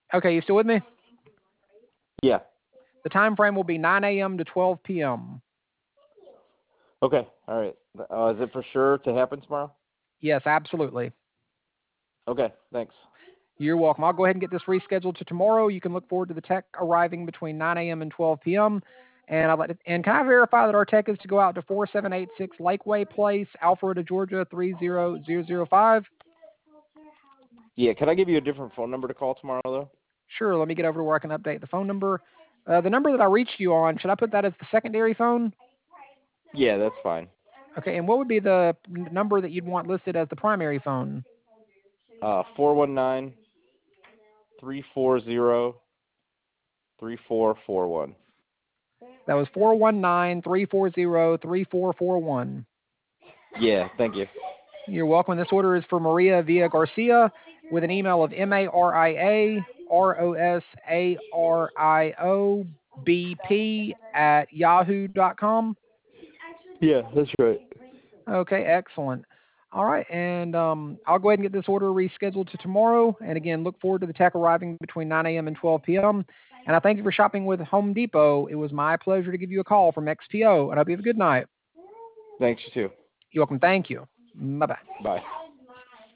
Okay, you still with me? Yeah. The time frame will be 9 a.m. to 12 p.m. Okay. All right. Is it for sure to happen tomorrow? Yes, absolutely. Okay. Thanks. You're welcome. I'll go ahead and get this rescheduled to tomorrow. You can look forward to the tech arriving between 9 a.m. and 12 p.m. And can I verify that our tech is to go out to 4786 Lakeway Place, Alpharetta, Georgia 30005? Yeah. Can I give you a different phone number to call tomorrow though? Sure. Let me get over to where I can update the phone number. The number that I reached you on, should I put that as the secondary phone? Yeah, that's fine. Okay. And what would be the number that you'd want listed as the primary phone? 419 340 3441. That was 419-340-3441. Yeah. Thank you. You're welcome. This order is for Maria Villa Garcia with an email of mariarosariobp@yahoo.com. Yeah, that's right. Okay, excellent. All right, and I'll go ahead and get this order rescheduled to tomorrow. And again, look forward to the tech arriving between 9 a.m. and 12 p.m. And I thank you for shopping with Home Depot. It was my pleasure to give you a call from XPO, and I hope you have a good night. Thanks, you too. You're welcome. Thank you. Bye-bye. Bye.